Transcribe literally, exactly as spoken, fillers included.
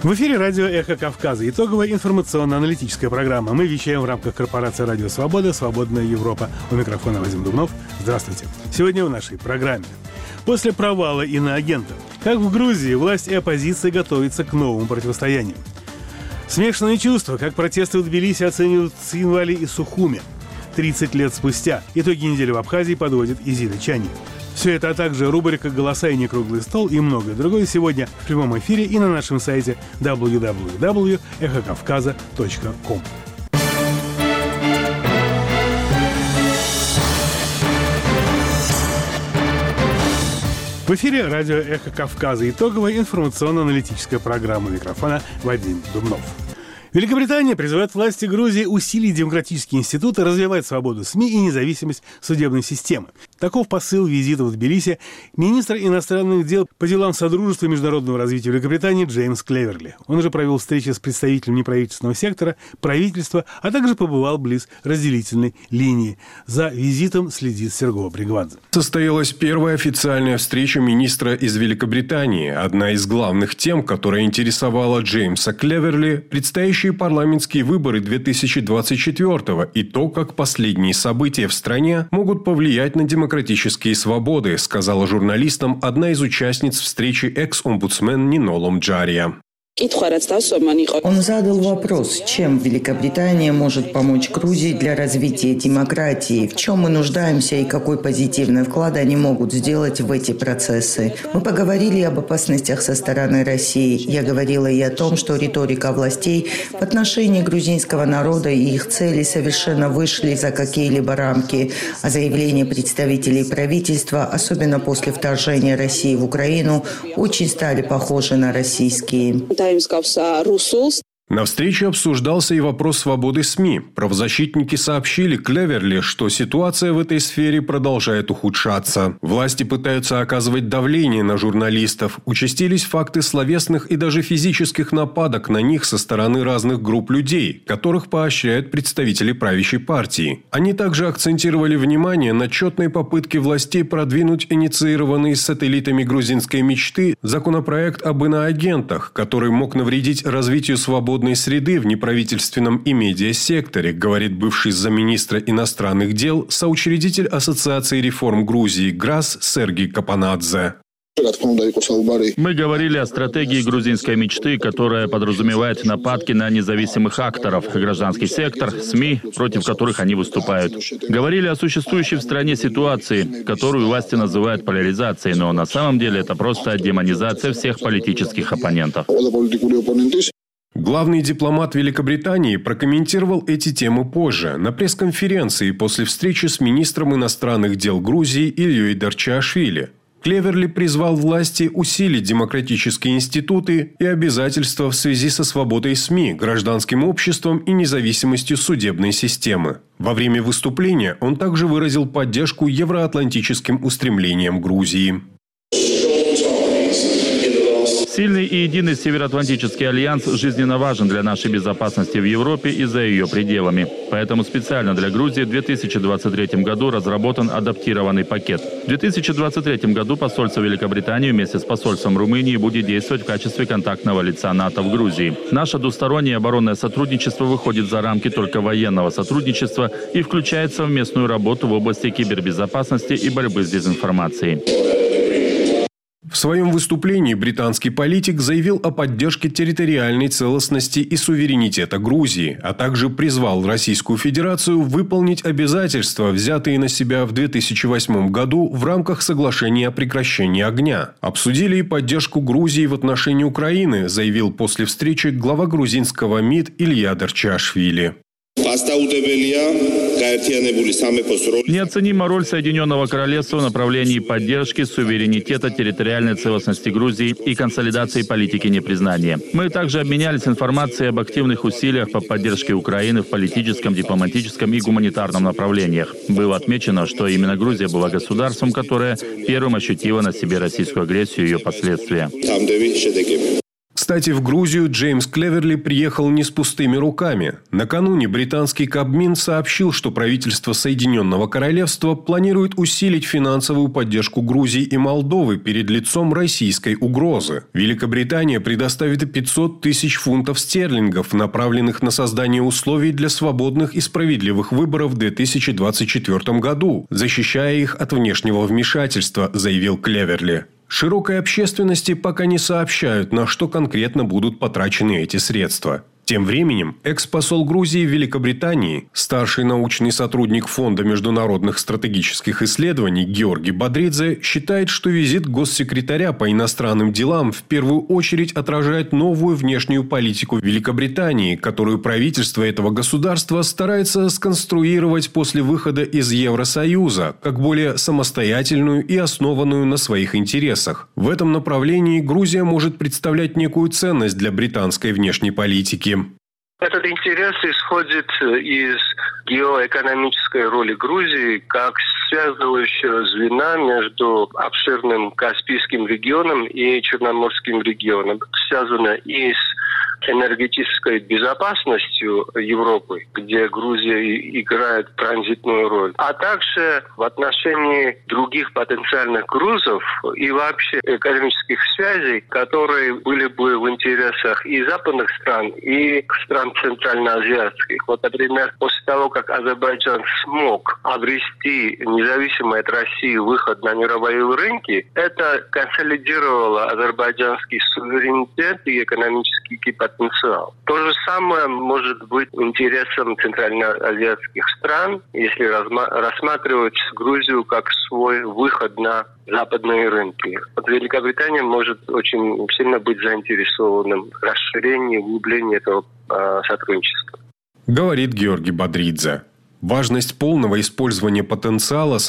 В эфире радио «Эхо Кавказа». Итоговая информационно-аналитическая программа. Мы вещаем в рамках корпорации «Радио Свобода», «Свободная Европа». У микрофона Вадим Дубнов. Здравствуйте. Сегодня в нашей программе. После провала иноагентов. Как в Грузии власть и оппозиция готовятся к новому противостоянию. Смешанные чувства. Как протесты в Тбилиси оценивают Цхинвали и Сухуми. тридцать лет спустя. Итоги недели в Абхазии подводит Изида Чани. Все это, а также рубрика «Голоса и некруглый стол» и многое другое сегодня в прямом эфире и на нашем сайте дабл ю дабл ю дабл ю точка эхо кавказа точка ком. В эфире радио «Эхо Кавказа». Итоговая информационно-аналитическая программа. Микрофона Вадим Дубнов. Великобритания призывает власти Грузии усилить демократические институты, развивать свободу СМИ и независимость судебной системы. Таков посыл визита в Тбилиси министра иностранных дел по делам Содружества и международного развития Великобритании Джеймс Клеверли. Он уже провел встречи с представителем неправительственного сектора, правительства, а также побывал близ разделительной линии. За визитом следит Серго Бригвадзе. Состоялась первая официальная встреча министра из Великобритании. Одна из главных тем, которая интересовала Джеймса Клеверли, предстоящие парламентские выборы две тысячи двадцать четвёртого и то, как последние события в стране могут повлиять на демократические свободы, сказала журналистам одна из участниц встречи экс-омбудсмен Нинолом Джария. Он задал вопрос, чем Великобритания может помочь Грузии для развития демократии, в чем мы нуждаемся и какой позитивный вклад они могут сделать в эти процессы. Мы поговорили об опасностях со стороны России. Я говорила и о том, что риторика властей в отношении грузинского народа и их целей совершенно вышли за какие-либо рамки, а заявления представителей правительства, особенно после вторжения России в Украину, очень стали похожи на российские. На встрече обсуждался и вопрос свободы СМИ. Правозащитники сообщили Клеверли, что ситуация в этой сфере продолжает ухудшаться. Власти пытаются оказывать давление на журналистов. Участились факты словесных и даже физических нападок на них со стороны разных групп людей, которых поощряют представители правящей партии. Они также акцентировали внимание на тщетной попытке властей продвинуть инициированный сателлитами грузинской мечты законопроект об иноагентах, который мог навредить развитию свободы среды в неправительственном и медиасекторе, говорит бывший замминистра иностранных дел, соучредитель Ассоциации реформ Грузии ГРАС Сергей Капанадзе. Мы говорили о стратегии грузинской мечты, которая подразумевает нападки на независимых акторов, гражданский сектор, СМИ, против которых они выступают. Говорили о существующей в стране ситуации, которую власти называют поляризацией, но на самом деле это просто демонизация всех политических оппонентов. Главный дипломат Великобритании прокомментировал эти темы позже, на пресс-конференции после встречи с министром иностранных дел Грузии Ильей Дарчиашвили. Клеверли призвал власти усилить демократические институты и обязательства в связи со свободой СМИ, гражданским обществом и независимостью судебной системы. Во время выступления он также выразил поддержку евроатлантическим устремлениям Грузии. Сильный и единый Североатлантический альянс жизненно важен для нашей безопасности в Европе и за ее пределами. Поэтому специально для Грузии в две тысячи двадцать третьем году разработан адаптированный пакет. В две тысячи двадцать третьем году посольство Великобритании вместе с посольством Румынии будет действовать в качестве контактного лица НАТО в Грузии. Наше двустороннее оборонное сотрудничество выходит за рамки только военного сотрудничества и включает совместную работу в области кибербезопасности и борьбы с дезинформацией. В своем выступлении британский политик заявил о поддержке территориальной целостности и суверенитета Грузии, а также призвал Российскую Федерацию выполнить обязательства, взятые на себя в две тысячи восьмом году в рамках соглашения о прекращении огня. Обсудили и поддержку Грузии в отношении Украины, заявил после встречи глава грузинского МИД Илья Дарчиашвили. Неоценима роль Соединенного Королевства в направлении поддержки суверенитета, территориальной целостности Грузии и консолидации политики непризнания. Мы также обменялись информацией об активных усилиях по поддержке Украины в политическом, дипломатическом и гуманитарном направлениях. Было отмечено, что именно Грузия была государством, которое первым ощутило на себе российскую агрессию и ее последствия. Кстати, в Грузию Джеймс Клеверли приехал не с пустыми руками. Накануне британский Кабмин сообщил, что правительство Соединенного Королевства планирует усилить финансовую поддержку Грузии и Молдовы перед лицом российской угрозы. Великобритания предоставит пятьсот тысяч фунтов стерлингов, направленных на создание условий для свободных и справедливых выборов в две тысячи двадцать четвёртом году, защищая их от внешнего вмешательства, заявил Клеверли. Широкой общественности пока не сообщают, на что конкретно будут потрачены эти средства. Тем временем экс-посол Грузии в Великобритании, старший научный сотрудник Фонда международных стратегических исследований Георгий Бодридзе считает, что визит госсекретаря по иностранным делам в первую очередь отражает новую внешнюю политику Великобритании, которую правительство этого государства старается сконструировать после выхода из Евросоюза, как более самостоятельную и основанную на своих интересах. В этом направлении Грузия может представлять некую ценность для британской внешней политики. Этот интерес исходит из геоэкономической роли Грузии как связывающего звена между обширным Каспийским регионом и Черноморским регионом. Связано и с энергетической безопасностью Европы, где Грузия играет транзитную роль, а также в отношении других потенциальных грузов и вообще экономических связей, которые были бы в интересах и западных стран, и стран центральноазиатских. Вот, например, после того, как Азербайджан смог обрести независимый от России выход на мировые рынки, это консолидировало азербайджанский суверенитет и экономический потенциал. То же самое может быть интересом центральноазиатских стран, если рассматривать Грузию как свой выход на западные рынки. Вот Великобритания может очень сильно быть заинтересованным в расширении, углублении этого э, сотрудничества. Говорит Георгий Бодридзе. Важность полного использования потенциала